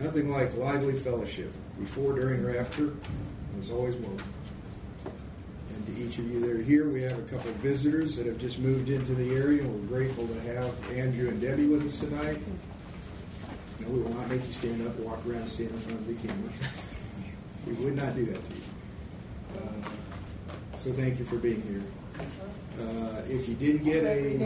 Nothing like lively fellowship. Before, during, or after, it's always welcome. And to each of you that are here, we have a couple of visitors that have just moved into the area. We're grateful to have Andrew and Debbie with us tonight. No, we will not make you stand up, walk around, stand in front of the camera. We would not do that to you. So thank you for being here. If you didn't get a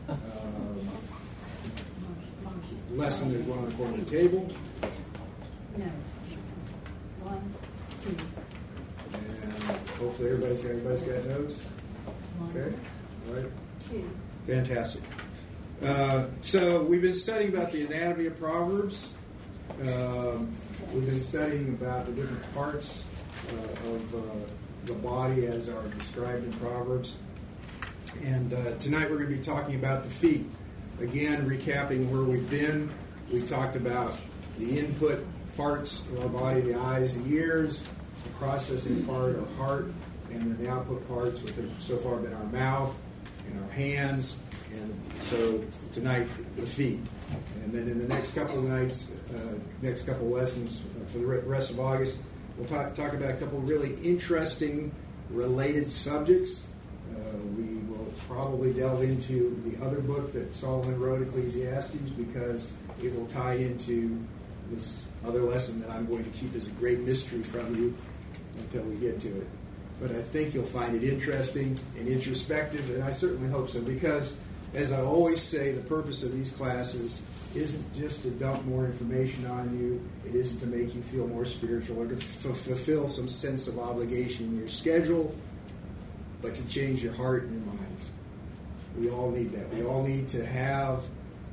lesson, there's one on the corner of the table. No. 1, 2. And hopefully everybody's got notes. Okay? All right. 2. Fantastic. So we've been studying about the anatomy of Proverbs. We've been studying about the different parts of the body as are described in Proverbs. And tonight we're going to be talking about the feet. Again, recapping where we've been, we talked about the input parts of our body, the eyes, the ears, the processing part, our heart, and then the output parts, which have so far been our mouth and our hands. And so tonight, the feet. And then in the next couple of nights, next couple of lessons for the rest of August, we'll talk about a couple of really interesting related subjects. We will probably delve into the other book that Solomon wrote, Ecclesiastes, because it will tie into this other lesson that I'm going to keep as a great mystery from you until we get to it. But I think you'll find it interesting and introspective, and I certainly hope so, because, as I always say, the purpose of these classes isn't just to dump more information on you. It isn't to make you feel more spiritual or to fulfill some sense of obligation in your schedule, but to change your heart and your minds. We all need that. We all need to have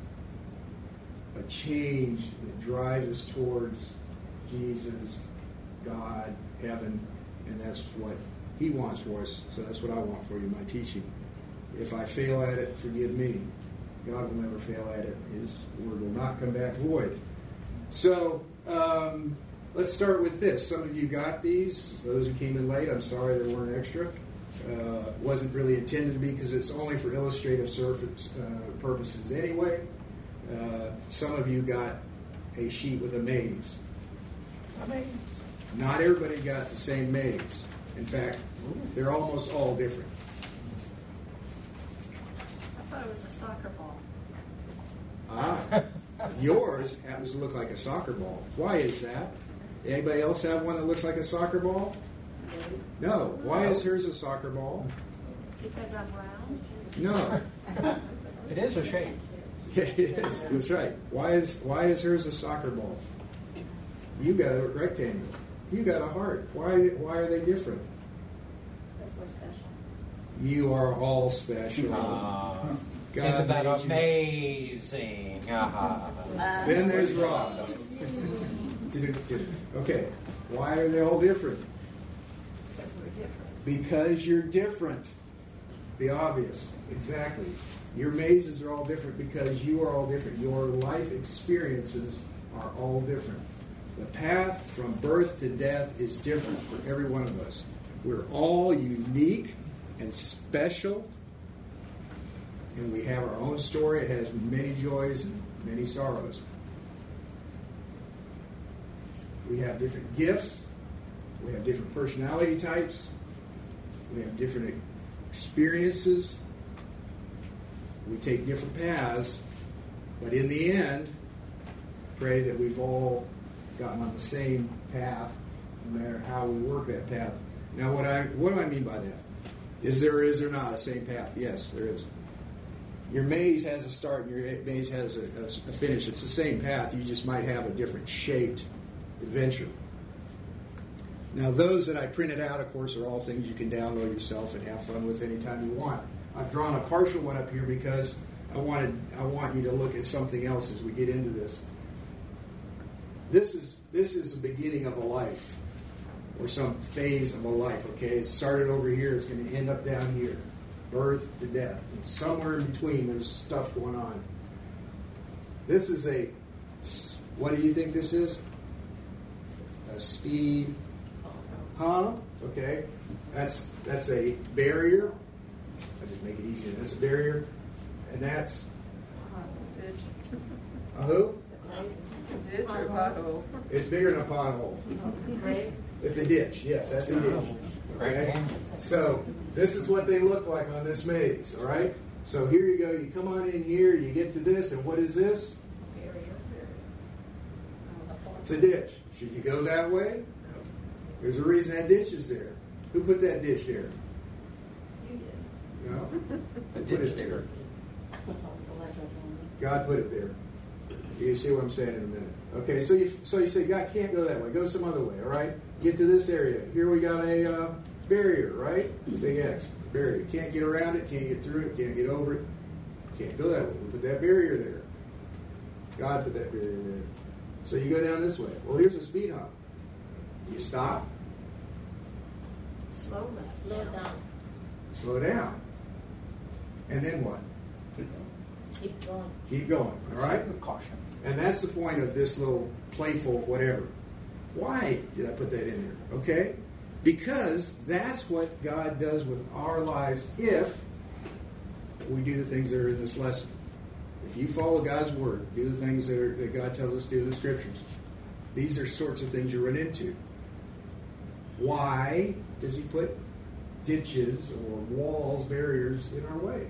a change that drives us towards Jesus, God, heaven, and that's what He wants for us. So that's what I want for you in my teaching. If I fail at it, forgive me. God will never fail at it. His word will not come back void. So let's start with this. Some of you got these. Those who came in late, I'm sorry there weren't extra. Wasn't really intended to be, because it's only for illustrative purposes anyway. Some of you got a sheet with a maze. Not everybody got the same maze. In fact, they're almost all different. I thought it was a soccer ball. Yours happens to look like a soccer ball. Why is that? Anybody else have one that looks like a soccer ball? No. Why is hers a soccer ball? Because I'm round? No. It is a shape. Yeah, it is. That's right. Why is hers a soccer ball? You got a rectangle. You got a heart. Why are they different? Because we're special. You are all special. Isn't that amazing? Then there's Rob. Okay. Why are they all different? Because we're different. Because you're different. The obvious. Exactly. Your mazes are all different because you are all different. Your life experiences are all different. The path from birth to death is different for every one of us. We're all unique and special, and we have our own story. It has many joys and many sorrows. We have different gifts. We have different personality types. We have different experiences. We take different paths, but in the end, pray that we've all gotten on the same path, no matter how we work that path. Now, what do I mean by that? Is there or is there not a same path? Yes, there is. Your maze has a start and your maze has a finish. It's the same path. You just might have a different shaped adventure. Now, those that I printed out, of course, are all things you can download yourself and have fun with anytime you want. I've drawn a partial one up here because I want you to look at something else as we get into this. This is the beginning of a life, or some phase of a life. Okay, it started over here. It's going to end up down here, birth to death. And somewhere in between, there's stuff going on. This is what do you think this is? A speed hump. Okay, that's a barrier. I just make it easier. That's a barrier, and that's a who? Ditch or pothole? It's bigger than a pothole. Grave? It's a ditch. Yes, that's a ditch. Okay? So this is what they look like on this maze. All right. So here you go. You come on in here. You get to this, and what is this? It's a ditch. Should you go that way? There's a reason that ditch is there. Who put that ditch there? You did. No. A Who put ditch it there? digger. God put it there. You can see what I'm saying in a minute. Okay, so you say God can't go that way. Go some other way. All right. Get to this area. Here we got a barrier, right? Big X barrier. Can't get around it. Can't get through it. Can't get over it. Can't go that way. We put that barrier there. God put that barrier there. So you go down this way. Well, here's a speed hump. You stop. Slow down. Slow down. And then what? Keep going. Keep going. All right? With caution. And that's the point of this little playful whatever. Why did I put that in there? Okay? Because that's what God does with our lives if we do the things that are in this lesson. If you follow God's word, do the things that God tells us to do in the scriptures, these are sorts of things you run into. Why does he put ditches or walls, barriers in our way?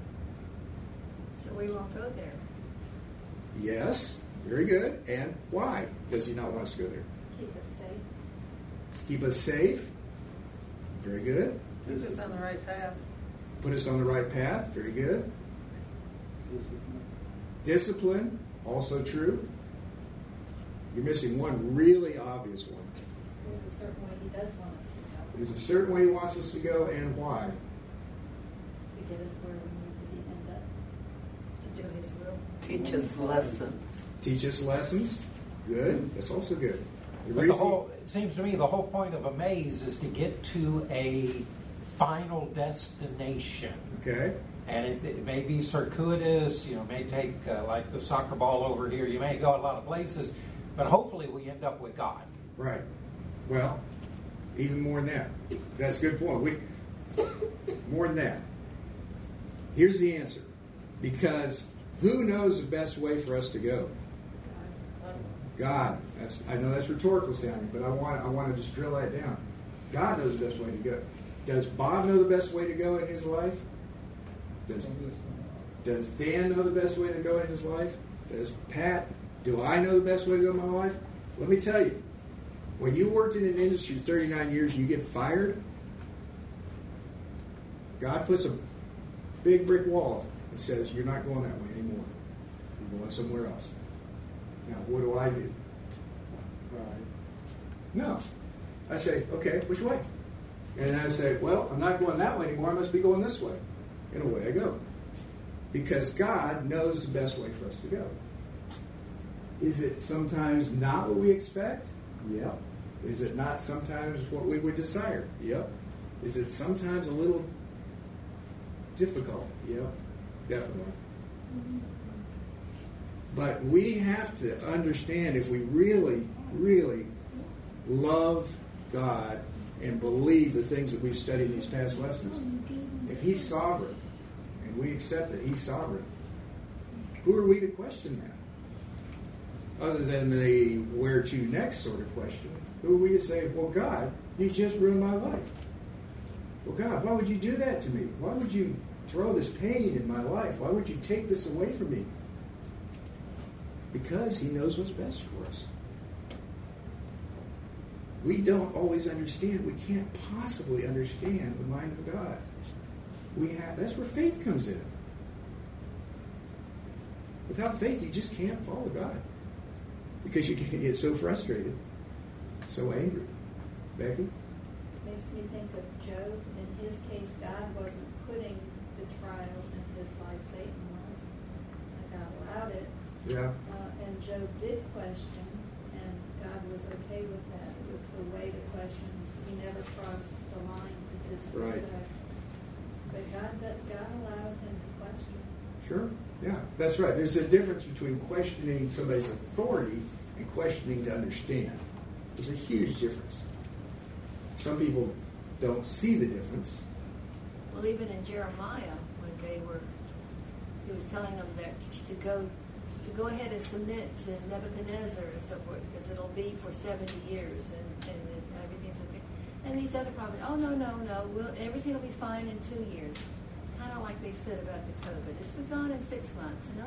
So we won't go there. Yes, very good. And why does he not want us to go there? Keep us safe. Keep us safe. Very good. Keep us on the right path. Put us on the right path. Very good. Discipline, also true. You're missing one really obvious one. There's a certain way he does want us to go. There's a certain way he wants us to go, and why? To get us where we need to end up. To do his will. Teach us lessons. Teach us lessons. Good. That's also good. But it seems to me the whole point of a maze is to get to a final destination. Okay. And it may be circuitous, may take like the soccer ball over here. You may go a lot of places, but hopefully we end up with God. Right. Well, even more than that. That's a good point. More than that. Here's the answer. Because who knows the best way for us to go? God. I know that's rhetorical sounding, but I want to just drill that down. God knows the best way to go. Does Bob know the best way to go in his life? Does Dan know the best way to go in his life? Does Pat? Do I know the best way to go in my life? Let me tell you. When you worked in an industry 39 years and you get fired, God puts a big brick wall that says you're not going that way anymore. You're going somewhere else. Now, what do I do? No. I say, okay, which way? And I say, well, I'm not going that way anymore. I must be going this way. And away I go. Because God knows the best way for us to go. Is it sometimes not what we expect? Yep. Is it not sometimes what we would desire? Yep. Is it sometimes a little difficult? Yep. Definitely. But we have to understand, if we really, really love God and believe the things that we've studied in these past lessons, if He's sovereign, and we accept that He's sovereign, who are we to question that? Other than the where to next sort of question, who are we to say, well, God, you just ruined my life. Well, God, why would you do that to me? Why would you throw this pain in my life? Why would you take this away from me? Because He knows what's best for us. We don't always understand. We can't possibly understand the mind of God. That's where faith comes in. Without faith, you just can't follow God. Because you can get so frustrated, so angry. Becky? Makes me think of Job. In his case, God wasn't putting the trials in his life. Satan was. God allowed it. Yeah. And Job did question, and God was okay with that. It was the way the questions. He never crossed the line to disrespect. Right. But God allowed him to question. Sure. Yeah, that's right. There's a difference between questioning somebody's authority and questioning to understand. There's a huge difference. Some people don't see the difference. Well, even in Jeremiah, when he was telling them that to go to go ahead and submit to Nebuchadnezzar and so forth, because it'll be for 70 years and everything's okay. And these other prophets, oh, no, everything will be fine in 2 years. Kind of like they said about the COVID. It's be gone in 6 months. No.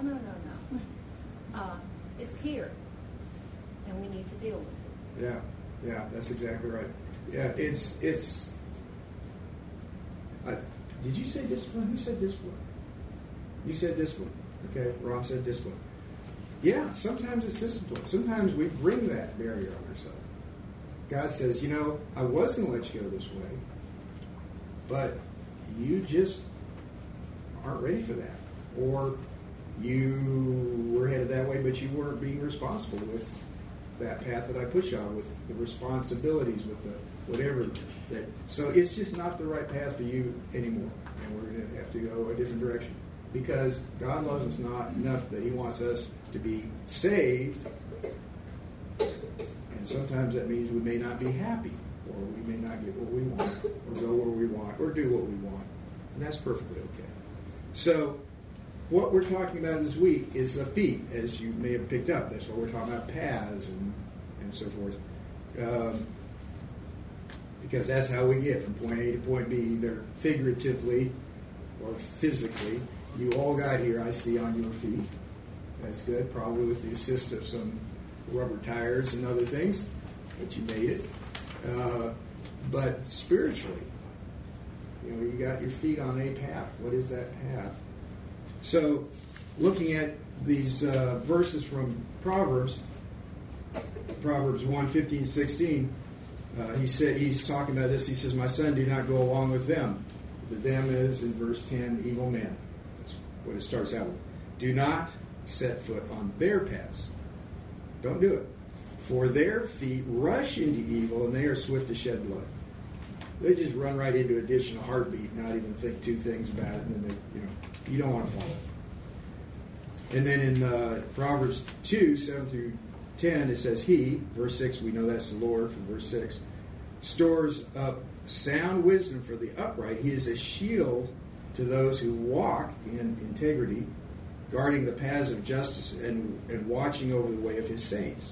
It's here, and we need to deal with it. Yeah, that's exactly right. Yeah, it's. Did you say discipline? Who said discipline? You said discipline. Okay, Ron said discipline. Yeah, sometimes it's discipline. Sometimes we bring that barrier on ourselves. God says, I was going to let you go this way, but you just aren't ready for that. Or you were headed that way, but you weren't being responsible with that path that I put you on, with the responsibilities, with the whatever. So it's just not the right path for you anymore, and we're going to have to go a different direction. Because God loves us not enough that He wants us to be saved, and sometimes that means we may not be happy, or we may not get what we want, or go where we want, or do what we want, and that's perfectly okay. So, what we're talking about this week is the feet, as you may have picked up. That's what we're talking about, paths and so forth. Because that's how we get from point A to point B, either figuratively or physically. You all got here, I see, on your feet. That's good, probably with the assist of some rubber tires and other things, but you made it. But spiritually, you got your feet on a path. What is that path? So, looking at these verses from Proverbs 1, 15, 16, he's talking about this. He says, "My son, do not go along with them." The them is, in verse 10, evil men. That's what it starts out with. Do not set foot on their paths. Don't do it. For their feet rush into evil, and they are swift to shed blood. They just run right into a ditch in a heartbeat, not even think two things about it, and then they, you don't want to follow. And then in Proverbs 2, 7 through 10, it says, He, verse 6, we know that's the Lord from verse 6, stores up sound wisdom for the upright. He is a shield to those who walk in integrity, guarding the paths of justice and watching over the way of His saints.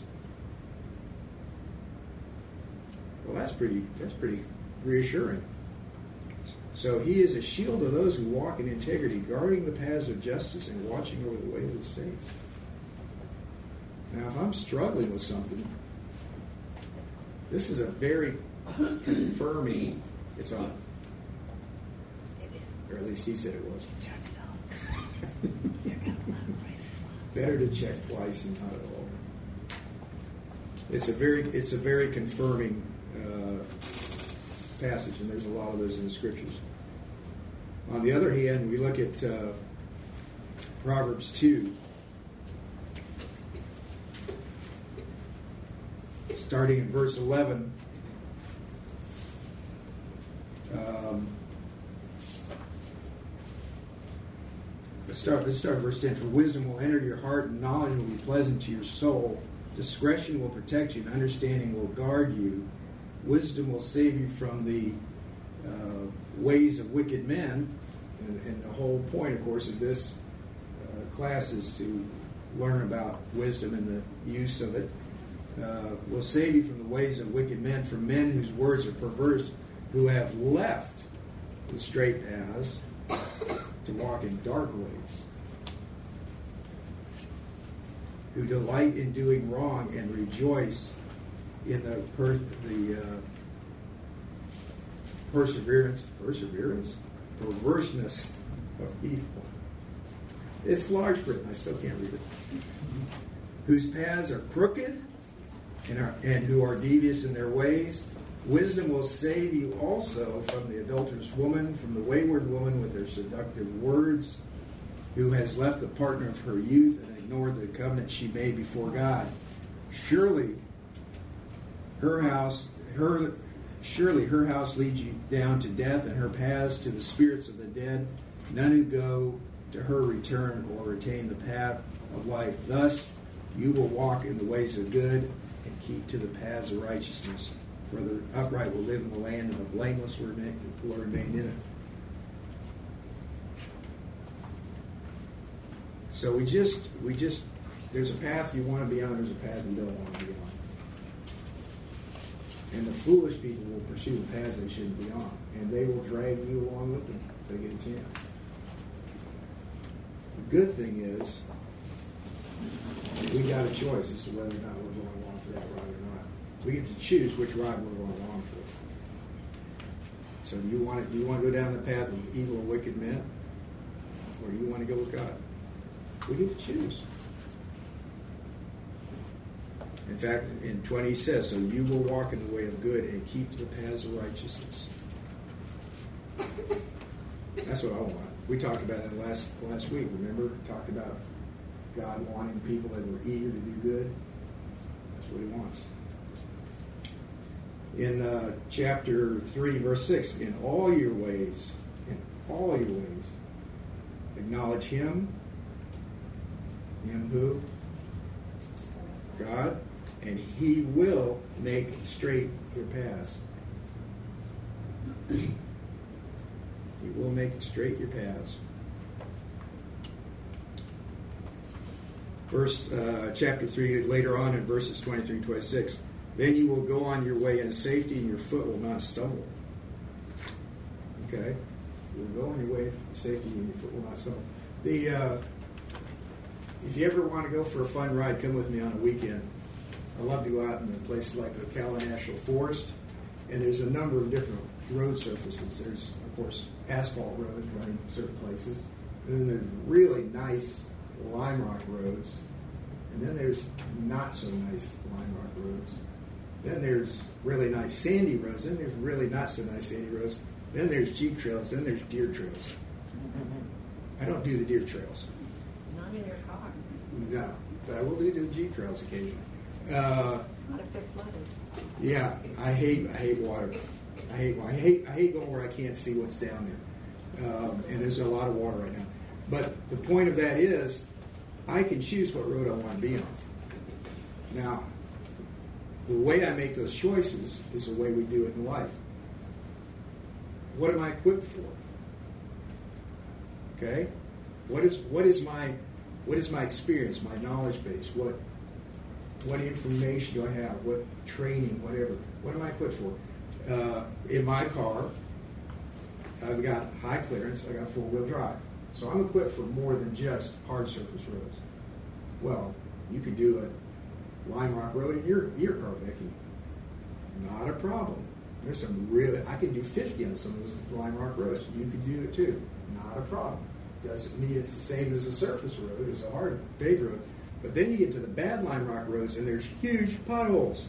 Well, that's pretty reassuring. So He is a shield to those who walk in integrity, guarding the paths of justice and watching over the way of His saints. Now, if I'm struggling with something, this is a very confirming. It's on. It is. Or at least he said it was. Turn it off. You're going to love praise the Lord. Better to check twice than not at all. It's a very confirming passage, and there's a lot of those in the Scriptures. On the other hand, we look at Proverbs 2, starting in verse 11. Let's start verse 10. For wisdom will enter your heart, and knowledge will be pleasant to your soul. Discretion will protect you, and understanding will guard you. Wisdom will save you from the ways of wicked men. And the whole point, of course, of this class is to learn about wisdom and the use of it. Will save you from the ways of wicked men, from men whose words are perverse, who have left the straight paths to walk in dark ways, who delight in doing wrong and rejoice in the perverseness of evil. It's large print. I still can't read it. Whose paths are crooked and who are devious in their ways. Wisdom will save you also from the adulterous woman, from the wayward woman with her seductive words, who has left the partner of her youth and ignored the covenant she made before God. Surely her house leads you down to death, and her paths to the spirits of the dead. None who go to her return or retain the path of life. Thus you will walk in the ways of good and keep to the paths of righteousness. For the upright will live in the land, and the blameless will remain in it. So we just there's a path you want to be on, there's a path you don't want to be on. And the foolish people will pursue the paths they shouldn't be on, and they will drag you along with them if they get a chance. The good thing is, we got a choice as to whether or not we're going along for that ride or not. We get to choose which ride we're going along for. So do you want to go down the path of evil and wicked men, or do you want to go with God? We get to choose. In fact, in 20 he says, so you will walk in the way of good and keep the paths of righteousness. That's what I want. We talked about it last week, remember? Talked about God wanting people that were eager to do good. That's what he wants. In chapter 3, verse 6, in all your ways, acknowledge him. Him who? God. And he will make straight your paths. He will make straight your paths. Chapter 3, later on in verses 23 and 26. Then you will go on your way in safety and your foot will not stumble. Okay? You will go on your way in safety and your foot will not stumble. If you ever want to go for a fun ride, come with me on a weekend. I love to go out in places like the Ocala National Forest, and there's a number of different road surfaces. There's, of course, asphalt roads running certain places, and then there's really nice lime rock roads, and then there's not so nice lime rock roads. Then there's really nice sandy roads, then there's really not so nice sandy roads. Then there's jeep trails, then there's deer trails. I don't do the deer trails. Not in your car. No, but I will do the jeep trails occasionally. Not if they're flooded. Yeah, I hate water. I hate going where I can't see what's down there. And there's a lot of water right now. But the point of that is, I can choose what road I want to be on. Now, the way I make those choices is the way we do it in life. What am I equipped for? Okay? What is my experience, my knowledge base? What information do I have? What training, whatever? What am I equipped for? In my car, I've got high clearance, I got four-wheel drive. So I'm equipped for more than just hard surface roads. Well, you could do a lime rock road in your car, Becky. Not a problem. There's some I can do 50 on some of those lime rock roads. You could do it too. Not a problem. Doesn't mean it's the same as a surface road, as a hard paved road. But then you get to the bad lime rock roads and there's huge potholes.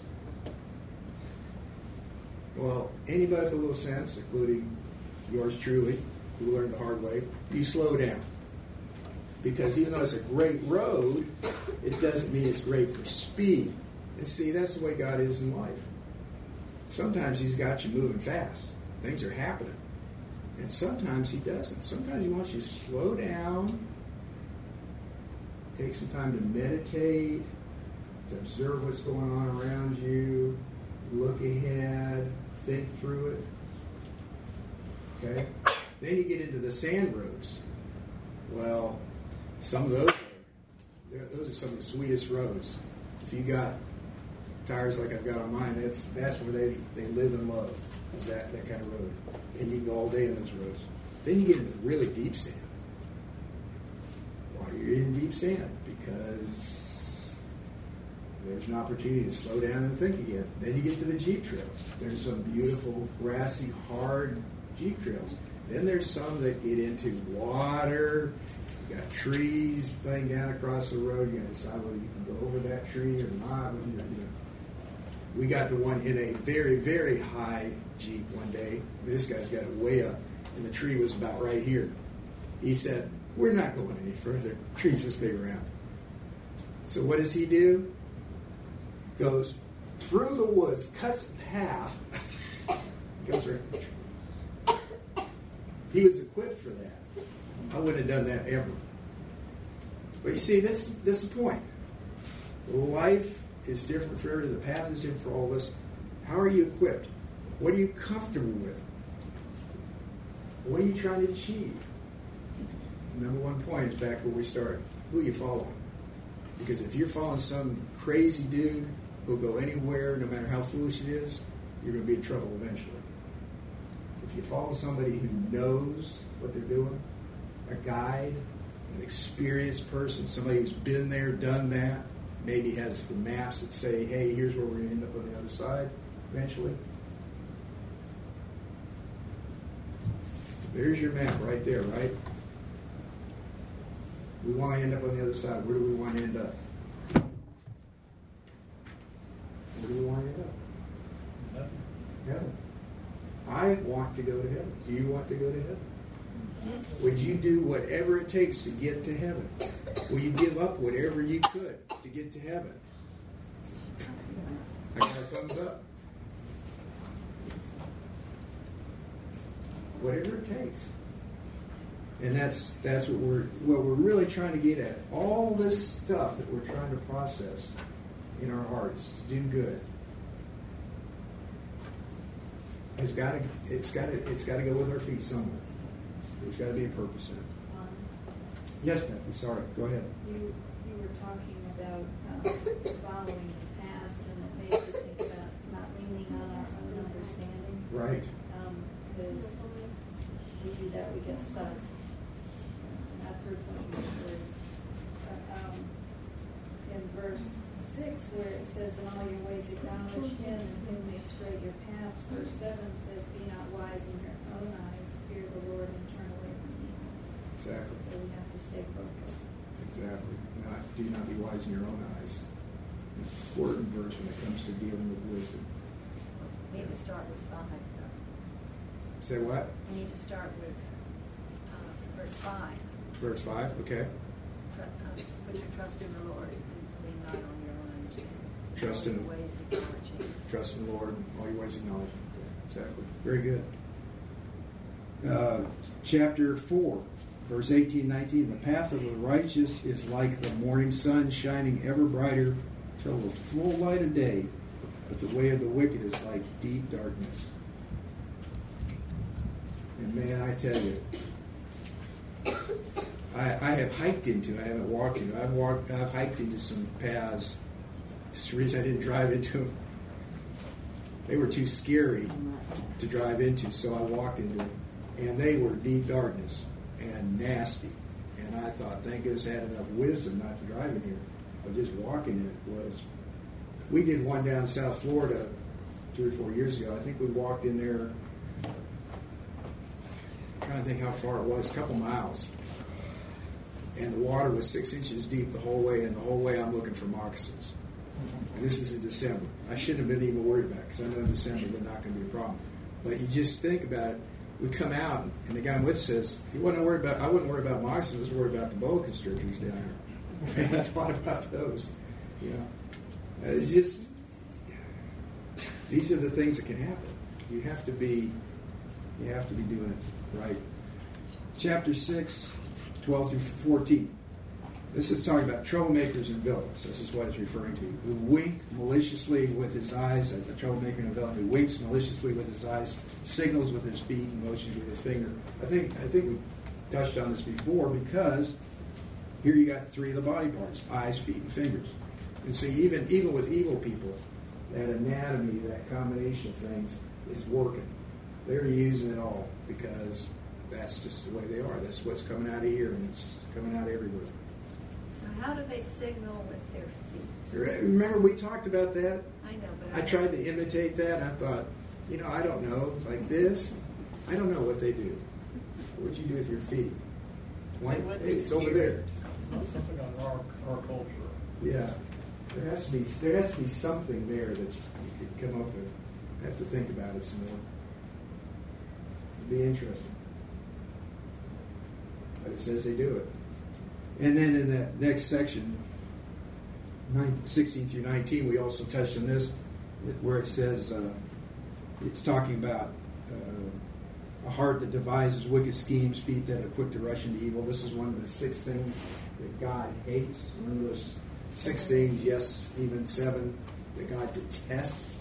Well, anybody with a little sense, including yours truly, who learned the hard way, you slow down. Because even though it's a great road, it doesn't mean it's great for speed. And see, that's the way God is in life. Sometimes he's got you moving fast. Things are happening. And sometimes he doesn't. Sometimes he wants you to slow down, take some time to meditate, to observe what's going on around you, look ahead, think through it. Okay? Then you get into the sand roads. Well, some of those are some of the sweetest roads. If you got tires like I've got on mine, that's where they live and love, is that kind of road. And you can go all day in those roads. Then you get into really deep sand. Why are you in deep sand? Because there's an opportunity to slow down and think again. Then you get to the Jeep trails. There's some beautiful, grassy, hard Jeep trails. Then there's some that get into water. You got trees laying down across the road. You got to decide whether you can go over that tree or not. We got the one in a very, very high Jeep one day. This guy's got it way up, and the tree was about right here. He said, "We're not going any further. The tree's this big around." So what does he do? Goes through the woods, cuts in half, goes right. He was equipped for that. I wouldn't have done that ever. But you see, that's the point. Life is different for everybody. The path is different for all of us. How are you equipped? What are you comfortable with? What are you trying to achieve? Number one point is back where we started. Who are you following? Because if you're following some crazy dude who'll go anywhere, no matter how foolish it is, you're going to be in trouble eventually. If you follow somebody who knows what they're doing, a guide, an experienced person, somebody who's been there, done that, maybe has the maps that say, hey, here's where we're going to end up on the other side eventually. There's your map right there, right? We want to end up on the other side. Where do we want to end up? Where do we want to end up? Heaven. I want to go to heaven. Do you want to go to heaven? Yes. Would you do whatever it takes to get to heaven? Will you give up whatever you could to get to heaven? I got a thumbs up. Whatever it takes. And that's what we're really trying to get at. All this stuff that we're trying to process in our hearts to do good. It's got to go with our feet somewhere. There's got to be a purpose in it. Yes, Becky. Sorry. Go ahead. You were talking about following the paths, and it made me think about not leaning on our own understanding. Right. Because we do that, we get stuck. And I've heard some of these words. In verse 6, where it says, "In all your ways acknowledge Him, and He will make straight your paths." Verse 7 says, "Be not wise in your own eyes, fear the Lord, and turn away from evil." Exactly. So we have to stay focused. Exactly. Do not be wise in your own eyes. Important verse when it comes to dealing with wisdom. We need to start with 5, though. Say what? We need to start with verse 5. Verse 5. Okay. Put your trust in the Lord and lean not on your own understanding. Trust in- All your ways acknowledge Him. Trust in the Lord, all your ways acknowledge Him. Yeah, exactly. Very good. Chapter 4, verse 18 and 19. The path of the righteous is like the morning sun shining ever brighter till the full light of day, but the way of the wicked is like deep darkness. And man, I tell you, I have hiked into, I haven't walked into, I've hiked into some paths. That's the reason I didn't drive into them. They were too scary to drive into, so I walked into them. And they were deep darkness and nasty. And I thought, thank goodness I had enough wisdom not to drive in here. But just walking in it was... We did one down South Florida 3 or 4 years ago. I think we walked in there... I'm trying to think how far it was, a couple miles. And the water was 6 inches deep the whole way, and the whole way I'm looking for moccasins. And this is in December. I shouldn't have been even worried about it, because I know in December they're not going to be a problem. But you just think about it. We come out, and the guy I'm with says, I wouldn't worry about moccasins, I was worried about the boa constrictors down here. And I thought about those. You know, it's just, these are the things that can happen. You have to be doing it right. Chapter 6, 12 through 14. This is talking about troublemakers and villains. This is what it's referring to. Who wink maliciously with his eyes, a troublemaker and a villain who winks maliciously with his eyes, signals with his feet, and motions with his finger. I think we touched on this before, because here you got 3 of the body parts: eyes, feet, and fingers. And so even with evil people, that anatomy, that combination of things is working. They're using it all because that's just the way they are. That's what's coming out of here, and it's coming out everywhere. So how do they signal with their feet? Remember we talked about that? I know, but I tried to imitate that. I thought, I don't know, like this. I don't know what they do. What'd you do with your feet? Hey, it's over there. It's not something on our culture. Yeah, there has to be something there that you could come up with. I have to think about it some more. It'd be interesting. But it says they do it. And then in that next section, 16 through 19, we also touched on this, where it says, it's talking about a heart that devises wicked schemes, feet that are quick to rush into evil. This is one of the 6 things that God hates. Remember those 6 things, yes, even 7, that God detests.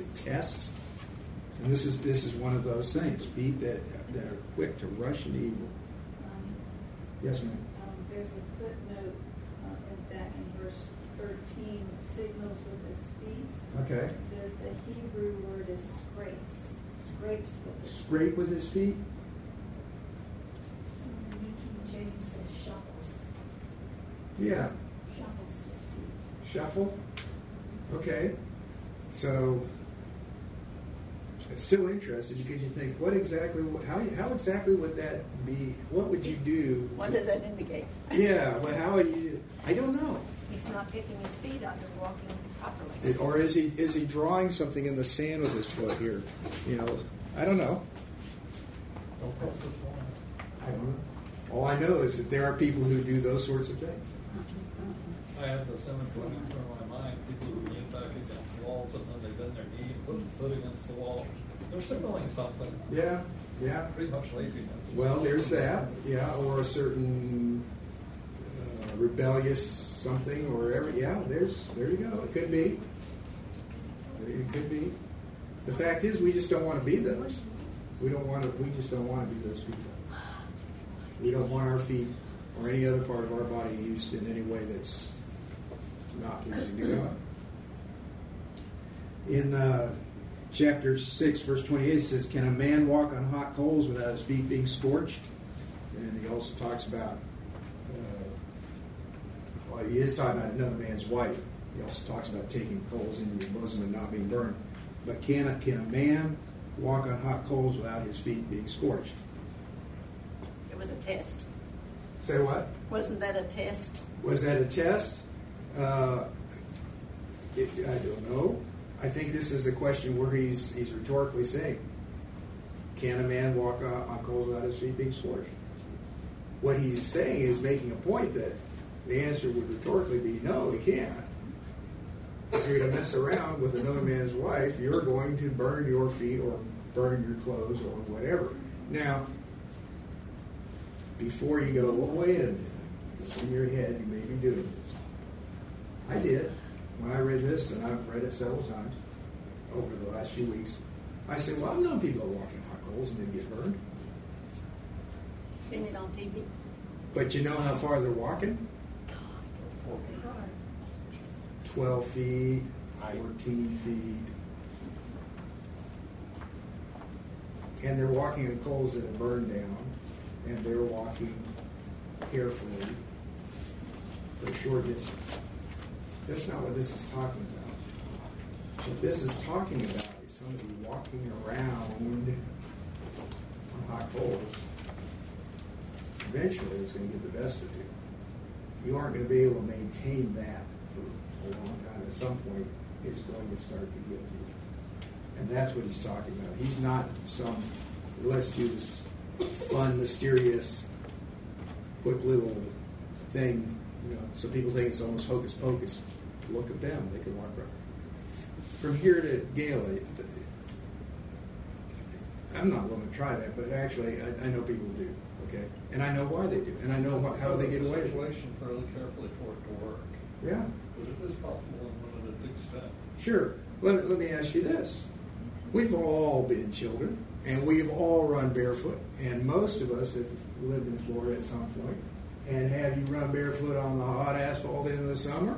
And this is one of those things, feet that are quick to rush into evil. Yes, ma'am. There's a footnote back in verse 13, signals with his feet. Okay. It says the Hebrew word is scrapes. Scrapes with his feet. Scrape with his feet? New King James says shuffles. Yeah. Shuffles his feet. Shuffle? Okay. So it's still interesting because you think, how exactly would that be? What would you do? What does that indicate? Yeah, well, how would you? I don't know. He's not picking his feet up and walking properly. Or is he drawing something in the sand with his foot here? You know, I don't know. Don't cross this line. I don't know. All I know is that there are people who do those sorts of things. I had this image running through my mind, people who lean back against walls and then they bend their knee and put the foot against the wall. They're signaling something. Yeah, yeah. Pretty much laziness. Well, there's that. Yeah, or a certain rebellious something, or every. Yeah, there you go. It could be. It could be. The fact is, we just don't want to be those. We just don't want to be those people. We don't want our feet or any other part of our body used in any way that's not pleasing to God. In chapter 6, verse 28, it says, "Can a man walk on hot coals without his feet being scorched?" And he also talks about, he is talking about another man's wife. He also talks about taking coals into your bosom and not being burned. But can a man walk on hot coals without his feet being scorched? It was a test. Say what? Wasn't that a test? Was that a test? I don't know. I think this is a question where he's rhetorically saying, can a man walk on coals without his feet being scorched? What he's saying is making a point that the answer would rhetorically be no, he can't. If you're going to mess around with another man's wife, you're going to burn your feet or burn your clothes or whatever. Now, before you go, well, wait a minute. In your head, you may be doing this. I did. When I read this, and I've read it several times over the last few weeks, I said, well, I've known people that walk in hot coals and they get burned. Seen it on TV. But you know how far they're walking? 12 feet, 14 feet. And they're walking on coals that are burned down, and they're walking carefully for a short distance. That's not what this is talking about. What this is talking about is somebody walking around on hot coals. Eventually, it's going to get the best of you. You aren't going to be able to maintain that for a long time. At some point, it's going to start to get to you. And that's what he's talking about. He's not some, let's do this fun, mysterious, quick little thing, so people think it's almost hocus pocus. Look at them. They can walk around. From here to Gala, I'm not going to try that, but actually, I know people do, okay? And I know why they do, and I know how they get away with it. Situation fairly carefully for it to work. Yeah. But it is possible in limited extent. Sure. Let me ask you this. We've all been children, and we've all run barefoot, and most of us have lived in Florida at some point. And have you run barefoot on the hot asphalt in the summer?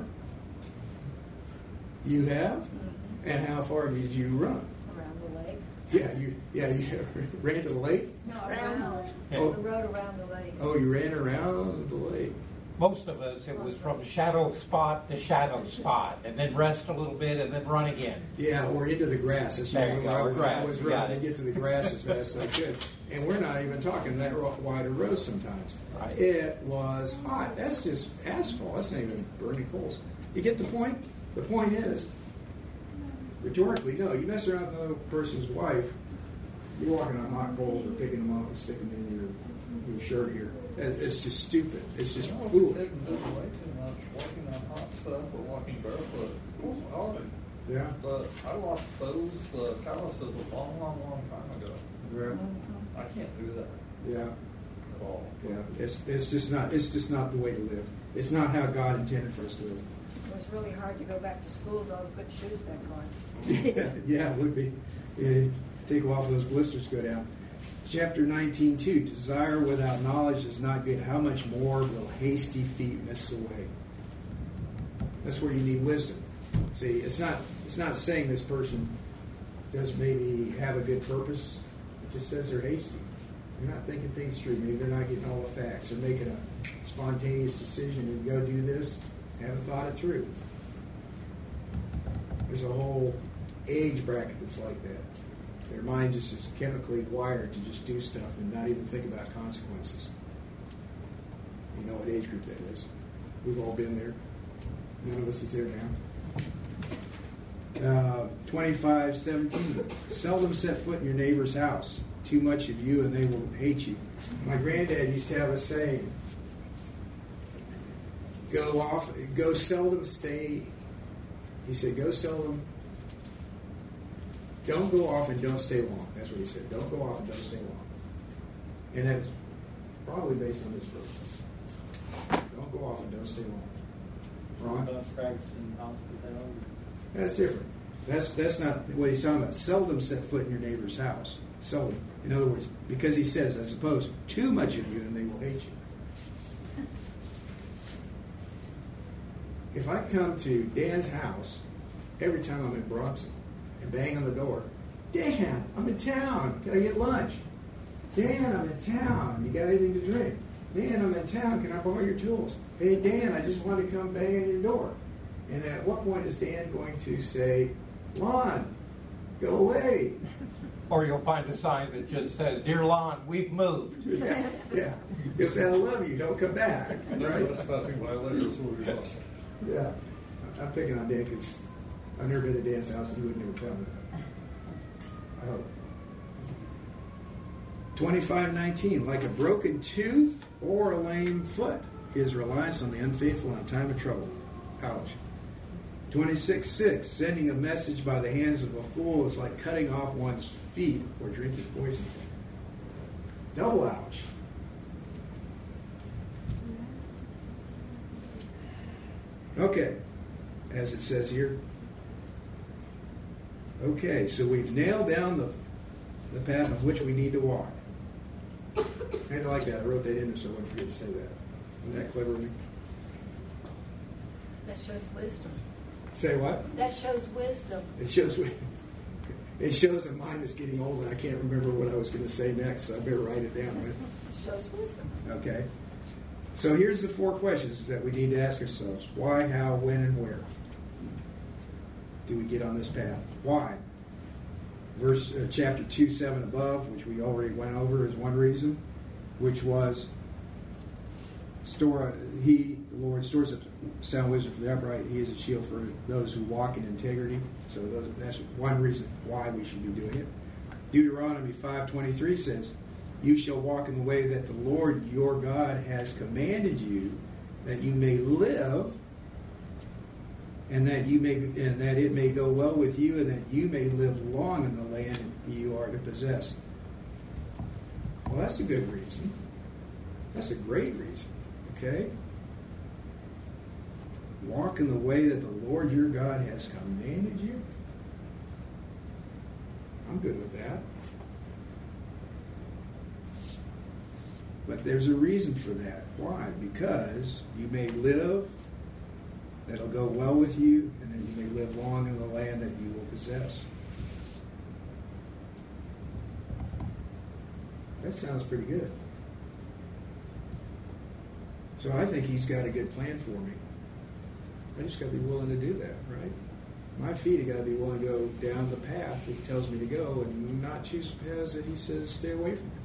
You have? Mm-hmm. And how far did you run? Around the lake. You ran to the lake? No, around the lake. Oh. The road around the lake. Oh, you ran around the lake. Most of us, it was from shadow spot to shadow spot, and then rest a little bit, and then run again. Yeah, or into the grass. That's There you usually go, where I grass. was You got running to it. get to the grass as fast as I could. And we're not even talking that wide a road sometimes. Right. It was hot. That's just asphalt. That's not even burning coals. You get the point? The point is, rhetorically, no. You mess around with another person's wife, you're walking on hot coals or picking them up and sticking them in your shirt here. It's just stupid. It's just foolish. Didn't do way too much walking on hot stuff or walking barefoot. It was hard. Yeah. But I lost those calluses a long time ago. Yeah. I can't do that Yeah. at all. Yeah. It's just not the way to live. It's not how God intended for us to live. It was really hard to go back to school, though, and put shoes back on. Yeah, it would be. Yeah, take a while for those blisters to go down. Chapter 19:2, desire without knowledge is not good. How much more will hasty feet miss the way? That's where you need wisdom. See, it's not saying this person doesn't maybe have a good purpose. It just says they're hasty. They're not thinking things through. Maybe they're not getting all the facts. They're making a spontaneous decision and go do this. Haven't thought it through. There's a whole age bracket that's like that. Their mind just is chemically wired to just do stuff and not even think about consequences. You know what age group that is. We've all been there. None of us is there now. 25:17. Seldom set foot in your neighbor's house. Too much of you and they will hate you. My granddad used to have a saying, go seldom stay. He said, go seldom. Don't go off and don't stay long. That's what he said. Don't go off and don't stay long. And that's probably based on this verse. Don't go off and don't stay long. Ron? About practicing hospitality. That's different. That's not what he's talking about. Seldom set foot in your neighbor's house. Seldom. In other words, because he says, I suppose, too much of you and they will hate you. If I come to Dan's house every time I'm in Bronson and bang on the door, Dan, I'm in town. Can I get lunch? Dan, I'm in town. You got anything to drink? Dan, I'm in town. Can I borrow your tools? Hey, Dan, I just want to come bang on your door. And at what point is Dan going to say, Lon, go away? Or you'll find a sign that just says, Dear Lon, we've moved. Yeah. He'll say, I love you. Don't come back. Right? That's nothing violations will be lost. Yeah. I'm picking on Dan because I've never been to Dan's house and he would never tell me that. I hope. 25:19. Like a broken tooth or a lame foot is reliance on the unfaithful in a time of trouble. Ouch. 26:6. Sending a message by the hands of a fool is like cutting off one's feet or drinking poison. Double ouch. Okay, as it says here. Okay, so we've nailed down the path on which we need to walk. I like that. I wrote that in there so I wouldn't forget to say that. Isn't that clever of me? That shows wisdom. Say what? That shows wisdom. It shows a mind that's getting old and I can't remember what I was going to say next, so I better write it down. Right? It shows wisdom. Okay. So here's the 4 questions that we need to ask ourselves. Why, how, when, and where do we get on this path? Why? Chapter 2:7 above, which we already went over, is one reason, which was the Lord stores up sound wisdom for the upright. He is a shield for those who walk in integrity. So that's one reason why we should be doing it. Deuteronomy 5:23 says, you shall walk in the way that the Lord your God has commanded you, that you may live, and that it may go well with you, and that you may live long in the land you are to possess. Well, that's a good reason. That's a great reason. Okay? Walk in the way that the Lord your God has commanded you. I'm good with that. But there's a reason for that. Why? Because you may live, that'll go well with you, and then you may live long in the land that you will possess. That sounds pretty good. So I think he's got a good plan for me. I just got to be willing to do that, right? My feet have got to be willing to go down the path that he tells me to go and not choose paths that he says stay away from.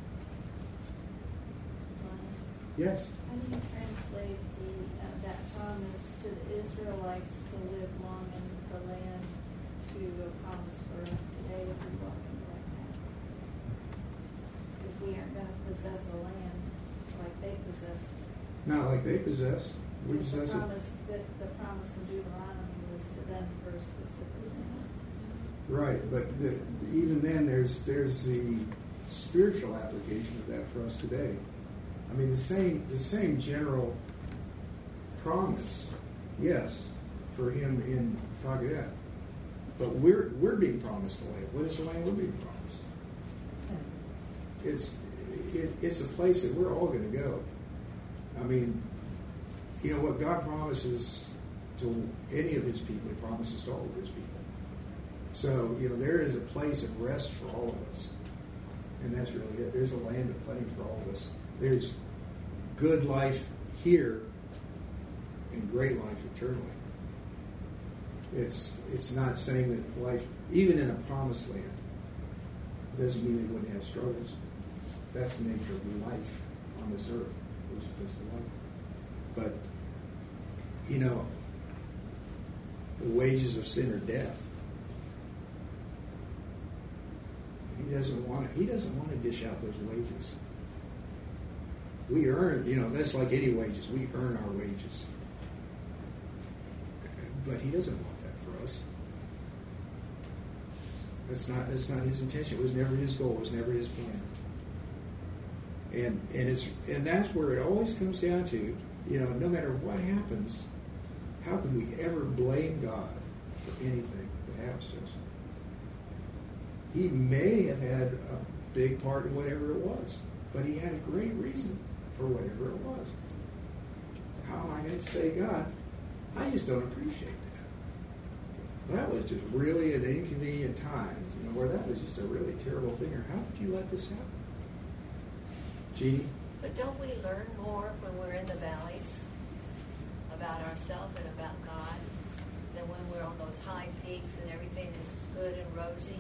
Yes? How do you translate that promise to the Israelites to live long in the land to a promise for us today if we walk in the right path? Because we aren't going to possess a land like they possessed. Not like they possess. We possess it. The promise from Deuteronomy was to them first specifically. Right, but even then there's the spiritual application of that for us today. I mean, the same general promise, yes, for him in talking that. But we're being promised a land. What is the land we're being promised? It's a place that we're all going to go. I mean, you know what God promises to any of his people. He promises to all of his people. So, there is a place of rest for all of us. And that's really it. There's a land of plenty for all of us. There's good life here and great life eternally. It's not saying that life, even in a promised land, doesn't mean they wouldn't have struggles. That's the nature of life on this earth. It's physical life. But, the wages of sin are death. He doesn't want to dish out those wages. We earn, that's like any wages. We earn our wages. But he doesn't want that for us. That's not his intention. It was never his goal. It was never his plan. And that's where it always comes down to, no matter what happens, how can we ever blame God for anything that happens to us? He may have had a big part in whatever it was, but he had a great reason for whatever it was. How am I going to say, God, I just don't appreciate that. That was just really an inconvenient time, where that was just a really terrible thing. Or how could you let this happen? Jeannie? But don't we learn more when we're in the valleys about ourselves and about God than when we're on those high peaks and everything is good and rosy?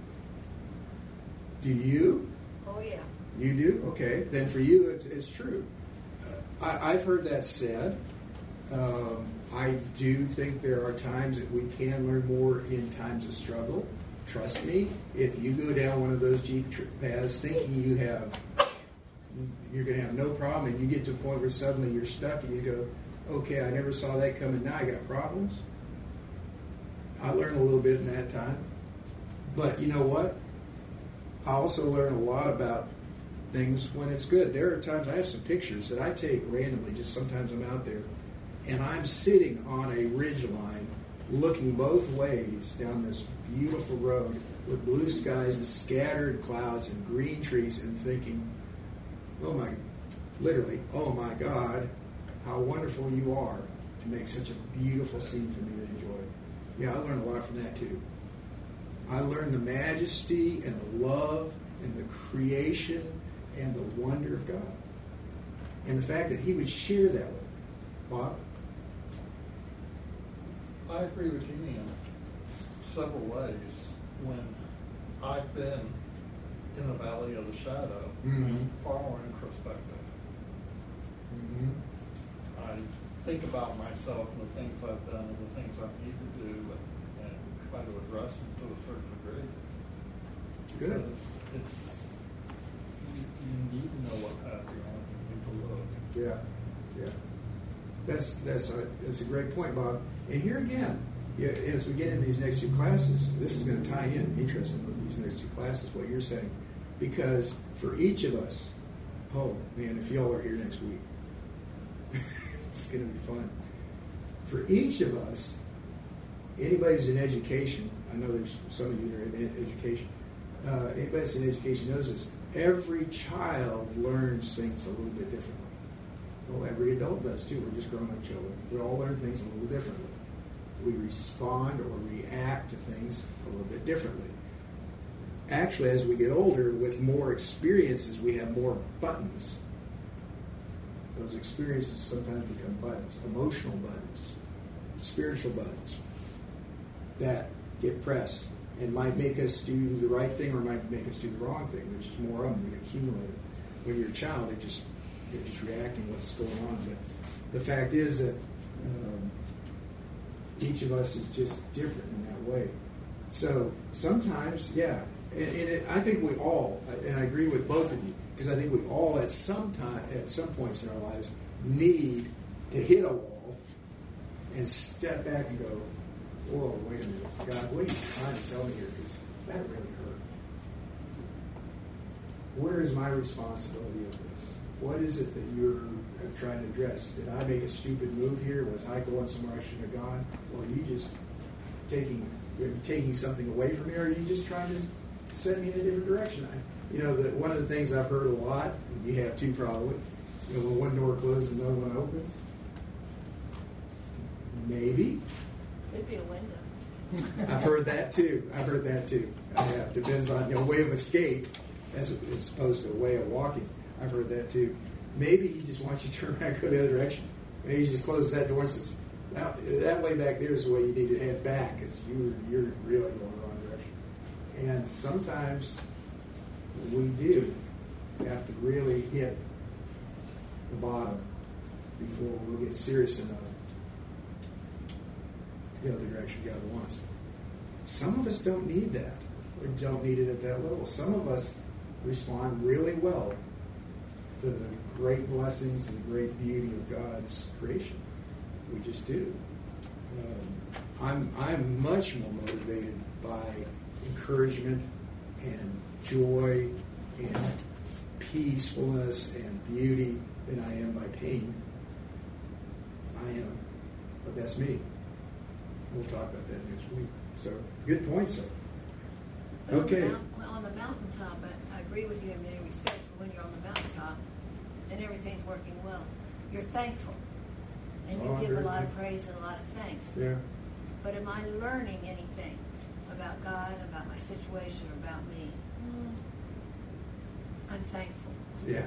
Do you? Oh, yeah. You do? Okay. Then for you, it's true. I've heard that said. I do think there are times that we can learn more in times of struggle. Trust me, if you go down one of those Jeep paths thinking you're going to have no problem, and you get to a point where suddenly you're stuck and you go, okay, I never saw that coming, now I got problems. I learned a little bit in that time. But you know what? I also learn a lot about things when it's good. There are times, I have some pictures that I take randomly, just sometimes I'm out there, and I'm sitting on a ridge line looking both ways down this beautiful road with blue skies and scattered clouds and green trees, and thinking, oh my God, how wonderful you are to make such a beautiful scene for me to enjoy. Yeah, I learned a lot from that too. I learned the majesty and the love and the creation and the wonder of God. And the fact that he would share that with me. Bob? I agree with you in several ways. When I've been in the valley of the shadow, far more introspective. I think about myself and the things I've done and the things I need to do and try to address them to a certain degree. Good. Because you need to know what path you're on. You need to look. Yeah. That's a great point, Bob. And here again, as we get into these next two classes, this is going to tie in, interesting, with these next two classes, what you're saying. Because for each of us, oh man, if y'all are here next week, it's going to be fun. For each of us, anybody who's in education, I know there's some of you that are in education, anybody that's in education knows this, every child learns things a little bit differently. Well, every adult does too. We're just grown-up children. We all learn things a little differently. We respond or react to things a little bit differently. Actually, as we get older, with more experiences, we have more buttons. Those experiences sometimes become buttons, emotional buttons, spiritual buttons, that get pressed and might make us do the right thing or might make us do the wrong thing. There's just more of them. We accumulate them. When you're a child, they're just reacting to what's going on. But the fact is that each of us is just different in that way. So sometimes, yeah, I think we all, and I agree with both of you, because I think we all at some points in our lives need to hit a wall and step back and go, whoa, wait a minute, God, what are you trying to tell me here? Because that really hurt. Where is my responsibility of this? What is it that you're trying to address? Did I make a stupid move here? Was I going somewhere I shouldn't have gone? Or are you just taking something away from me? Or are you just trying to send me in a different direction? One of the things I've heard a lot, you have too probably, when one door closes, another one opens. Maybe. Could be a window. I've heard that too. I have. Depends on a way of escape as opposed to a way of walking. I've heard that too. Maybe he just wants you to turn around and go the other direction. Maybe he just closes that door and says, "Now that way back there is the way you need to head back, because you're really going the wrong direction." And sometimes we do have to really hit the bottom before we'll get serious enough to go the direction God wants. Some of us don't need that, or don't need it at that level. Some of us respond really well to the great blessings and the great beauty of God's creation. We just do. I'm much more motivated by encouragement and joy and peacefulness and beauty than I am by pain. I am, but that's me. We'll talk about that next week. So, good point, sir. Okay. On the mountaintop, I agree with you in many respects, but when you're on the mountaintop and everything's working well, you're thankful. And you give a lot of praise and a lot of thanks. Yeah. But am I learning anything about God, about my situation, or about me? I'm thankful. Yeah.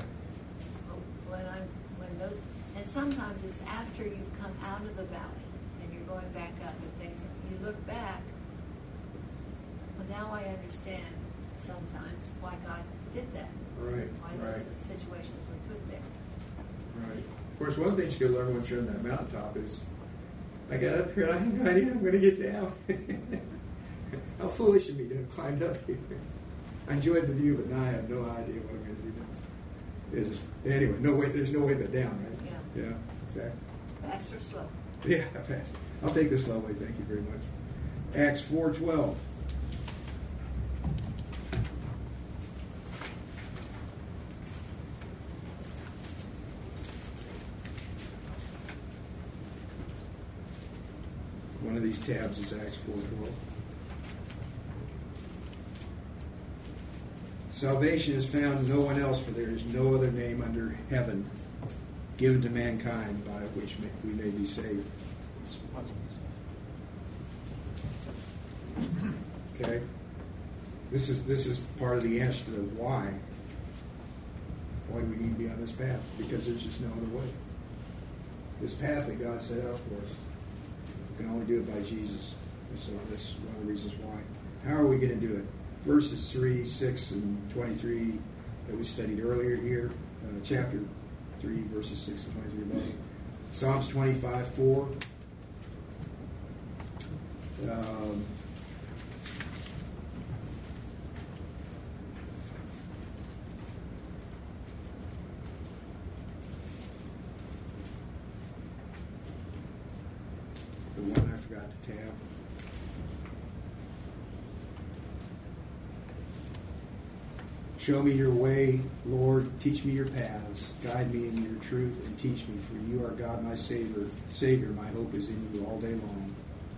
And sometimes it's after you've come out of the valley and you're going back up and things, you look back, well, now I understand sometimes why God did that. Right. Why those situations were put there. Right. Of course, one thing you can learn once you're on that mountaintop is, I got up here and I have no idea I'm going to get down. How foolish of me to have climbed up here. I enjoyed the view, but now I have no idea what I'm going to do next. Anyway, there's no way but down, right? Yeah. Yeah, exactly. Fast or slow? Yeah, fast. I'll take this slow way. Thank you very much. Acts 4:12. One of these tabs is Acts 4:12. Salvation is found in no one else, for there is no other name under heaven given to mankind by which we may be saved. Okay? This is part of the answer to why. Why do we need to be on this path? Because there's just no other way. This path that God set out for us, we can only do it by Jesus. So that's one of the reasons why. How are we going to do it? Verses 3, 6, and 23 that we studied earlier here. Chapter 3, verses 6 and 23 above. Psalms 25, 4. The one I forgot to tab. Show me your way, Lord. Teach me your paths. Guide me in your truth and teach me, for you are God, my Savior. My hope is in you all day long.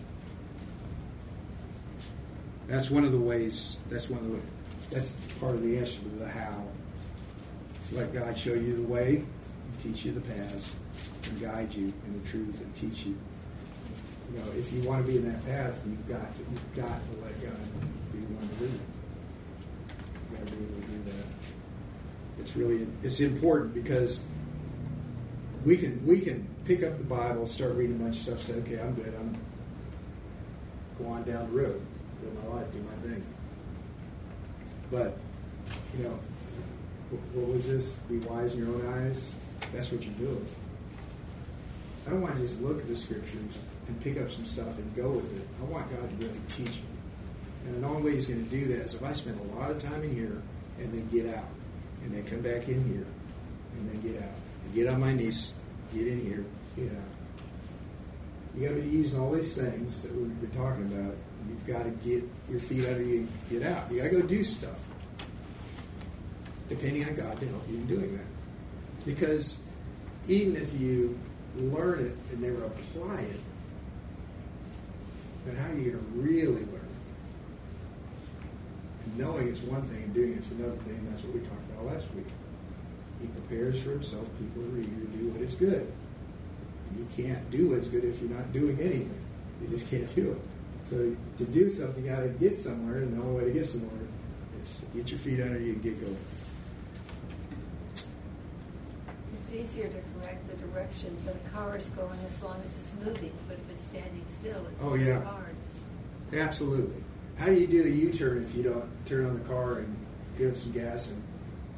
That's one of the ways. That's part of the answer to the how. It's let God show you the way, and teach you the paths, and guide you in the truth and teach you. You know, if you want to be in that path, you've got to let God be the one to lead. You've got to be able to do that. It's important because we can pick up the Bible, start reading a bunch of stuff, say, okay, I'm good. I'm go on down the road, live my life, do my thing. But what was this? Be wise in your own eyes. That's what you're doing. I don't want to just look at the scriptures and pick up some stuff and go with it. I want God to really teach me. And the only way He's going to do that is if I spend a lot of time in here and then get out, and then come back in here, and then get out, and get on my knees, get in here, get out. You got to be using all these things that we've been talking about. You've got to get your feet under you and get out. You got to go do stuff, depending on God to help you in doing that. Because even if you learn it and never apply it, then how are you going to really learn it? And knowing it's one thing and doing it's another thing, and that's what we talked about last week. He prepares for himself people who are eager to do what is good. you can't do as good if you're not doing anything. You just can't do it. So to do something, you got to get somewhere, and the only way to get somewhere is get your feet under you and get going. It's easier to correct the direction, but a car is going as long as it's moving. But if it's standing still, it's Oh, very yeah. hard. Absolutely. How do you do a U-turn if you don't turn on the car and give it some gas? And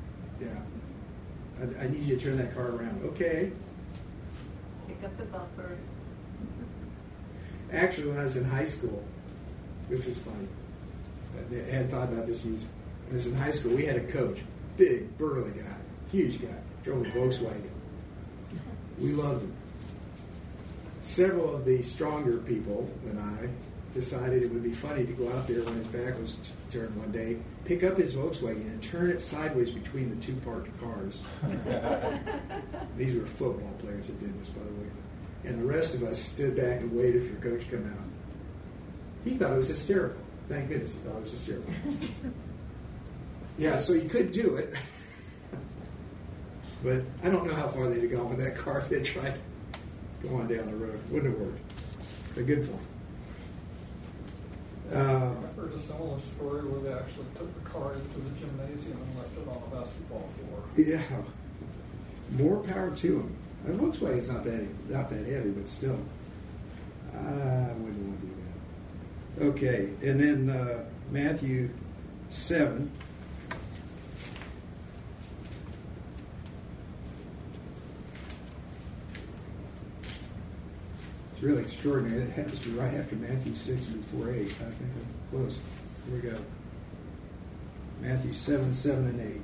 I need you to turn that car around. Okay. Pick up the bumper. Actually, when I was in high school, this is funny. I hadn't thought about this. When I was in high school, we had a coach, big, burly guy, huge guy, drove a Volkswagen. We loved him. Several of the stronger people than I decided it would be funny to go out there when his back was turned one day, pick up his Volkswagen and turn it sideways between the two parked cars. These were football players that did this, by the way. And the rest of us stood back and waited for Coach to come out. He thought it was hysterical. Thank goodness he thought it was hysterical. Yeah, so he could do it. But I don't know how far they'd have gone with that car if they tried to go on down the road. Wouldn't have worked. A good point. I've heard a similar story where they actually took the car into the gymnasium and left it on a basketball floor. Yeah. More power to them. A Volkswagen's not that heavy, but still. I wouldn't want to do that. Okay, and then Matthew 7. It's really extraordinary. It happens to be right after Matthew 6 and before 8. I think I'm close. Here we go. Matthew 7, 7 and 8.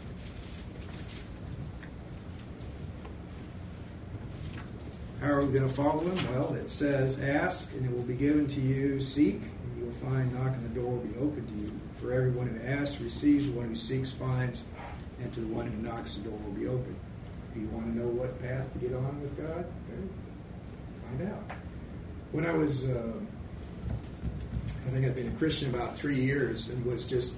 How are we going to follow him? Well, it says, ask and it will be given to you. Seek and you will find. Knock and the door will be opened to you. For everyone who asks receives, the one who seeks finds, and to the one who knocks the door will be opened. Do you want to know what path to get on with God? Okay. Find out. When I was, I think I'd been a Christian about 3 years and was just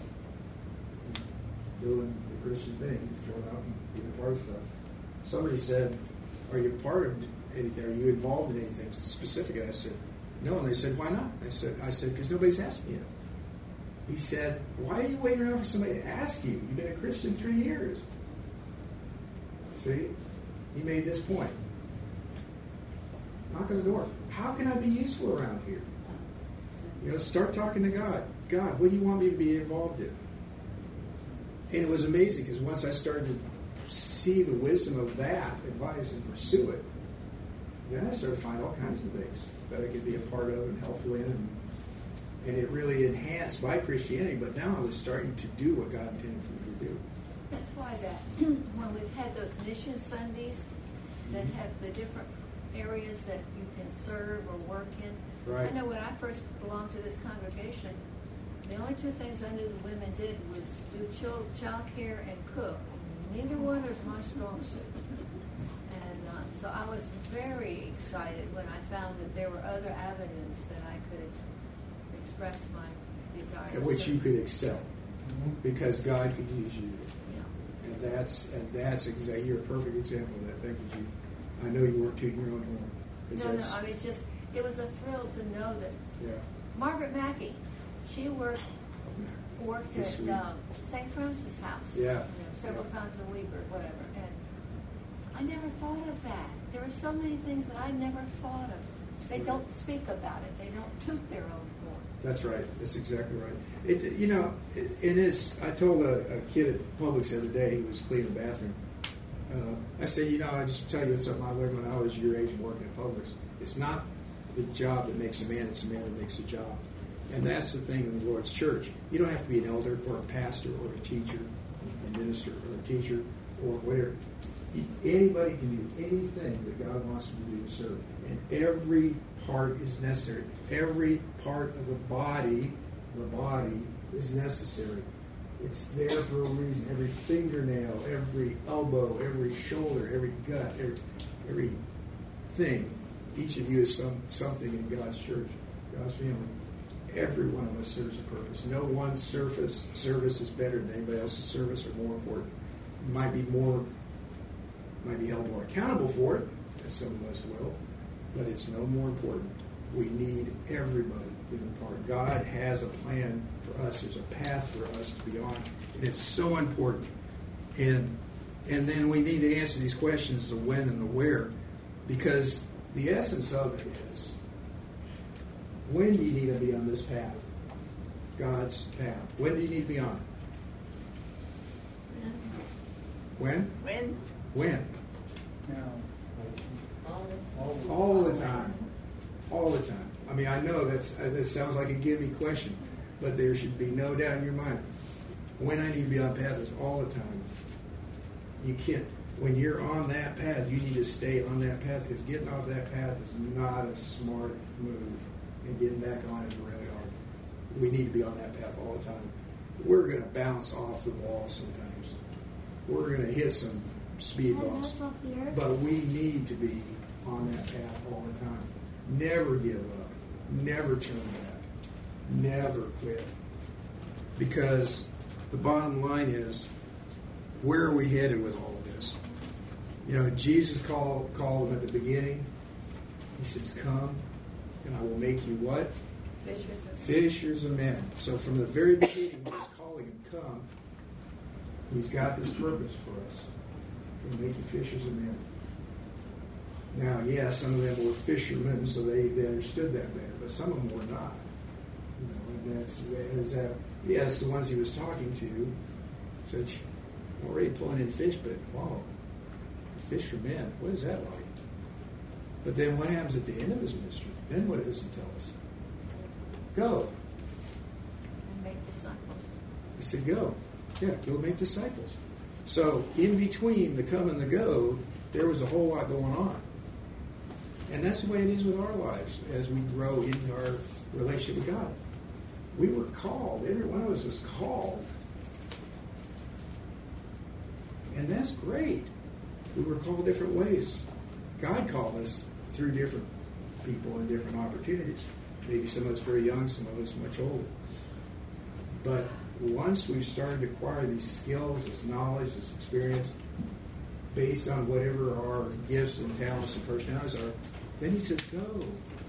doing the Christian thing, going out and being a part of stuff. Somebody said, are you part of anything? Are you involved in anything specific? And I said, no. And they said, why not? I said, because nobody's asked me yet. He said, why are you waiting around for somebody to ask you? You've been a Christian 3 years. See? He made this point. Knock on the door. How can I be useful around here? You know, start talking to God. God, what do you want me to be involved in? And it was amazing because once I started to see the wisdom of that advice and pursue it, then I started to find all kinds of things that I could be a part of and helpful in. And it really enhanced my Christianity, but now I was starting to do what God intended for me to do. That's why that when we've had those mission Sundays that have the different areas that you can serve or work in. Right. I know when I first belonged to this congregation, the only two things I knew the women did was do child care and cook. Neither one was my strong suit. And so I was very excited when I found that there were other avenues that I could express my desires. At which you could excel, because God could use you there. Yeah. And that's exactly, you're a perfect example of that. Thank you, Judy. I know you weren't tooting your own horn. No, I mean, it was a thrill to know that Margaret Mackey, she worked at St. Francis House, several times a week or whatever, and I never thought of that. There were so many things that I never thought of. They don't speak about it. They don't toot their own horn. That's right. That's exactly right. It is. I told a kid at Publix the other day, he was cleaning the bathroom. I said, I just tell you something I learned when I was your age and working at Publix. It's not the job that makes a man, it's the man that makes a job. And that's the thing in the Lord's church. You don't have to be an elder or a pastor or a teacher, a minister or a teacher or whatever. Anybody can do anything that God wants them to do to serve. And every part is necessary. Every part of the body is necessary. It's there for a reason. Every fingernail, every elbow, every shoulder, every gut, every thing. Each of you is something in God's church, God's family. Every one of us serves a purpose. No one service is better than anybody else's service or more important. Might be held more accountable for it. and some of us will, but it's no more important. We need everybody being a part. God has a plan for us. There's a path for us to be on, and it's so important. And then we need to answer these questions, the when and the where, because the essence of it is, when do you need to be on this path? God's path. When do you need to be on it? When? When? All the time. All the time. I mean, I know that sounds like a gimme question, but there should be no doubt in your mind. When I need to be on path is all the time. You can't. When you're on that path, you need to stay on that path, because getting off that path is not a smart move, and getting back on is really hard. We need to be on that path all the time. We're going to bounce off the wall sometimes. We're going to hit some speed bumps, but we need to be on that path all the time. Never give up. Never turn back. Never quit. Because the bottom line is, where are we headed with all this? You know, Jesus called them at the beginning. He says, come, and I will make you what? Fishers of men. So from the very beginning, he's calling them, come. He's got this purpose for us. He'll make you fishers of men. Now, yeah, some of them were fishermen, so they understood that better, but some of them were not. You know, and yes, the ones he was talking to said, I'm already pulling in fish, but wow, fish for men, what is that like? But then what happens at the end of his ministry? Then what does he tell us? Go. And make disciples. He said, go. Yeah, go make disciples. So in between the come and the go, there was a whole lot going on. And that's the way it is with our lives as we grow in our relationship with God. We were called. Every one of us was called. And that's great. We were called different ways. God called us through different people and different opportunities. Maybe some of us very young, some of us much older. But once we've started to acquire these skills, this knowledge, this experience, based on whatever our gifts and talents and personalities are, then he says, go.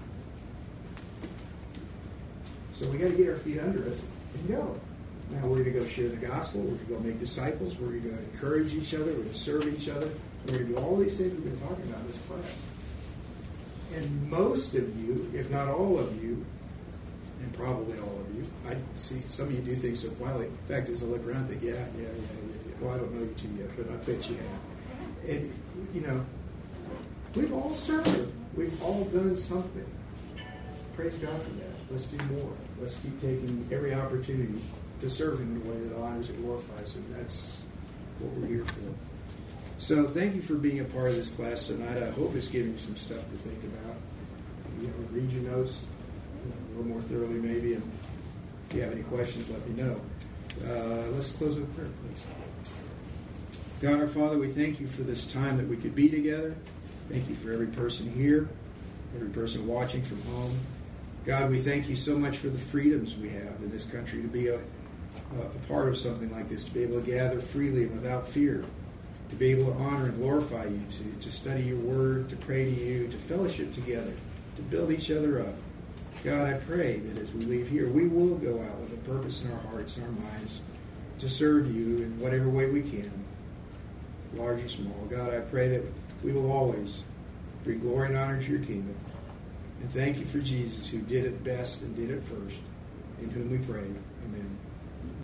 So we got to get our feet under us and go. Now we're going to go share the gospel. We're going to go make disciples. We're going to encourage each other. We're going to serve each other. We're going to do all these things we've been talking about in this class. And most of you, if not all of you, and probably all of you, I see some of you do things so quietly. In fact, as I look around, I think, yeah. Well, I don't know you two yet, but I bet you have. And, you know, we've all served. We've all done something. Praise God for that. Let's do more. Let's keep taking every opportunity to serve Him in a way that honors and glorifies Him. That's what we're here for. So thank you for being a part of this class tonight. I hope it's giving you some stuff to think about. You know, read your notes a little more thoroughly maybe, and if you have any questions, let me know. Let's close with a prayer, please. God our Father, we thank you for this time that we could be together. Thank you for every person here, every person watching from home. God, we thank you so much for the freedoms we have in this country to be a part of something like this, to be able to gather freely and without fear, to be able to honor and glorify you, to study your word, to pray to you, to fellowship together, to build each other up. God, I pray that as we leave here, we will go out with a purpose in our hearts and our minds to serve you in whatever way we can, large or small. God, I pray that we will always bring glory and honor to your kingdom. And thank you for Jesus, who did it best and did it first, in whom we pray. Amen.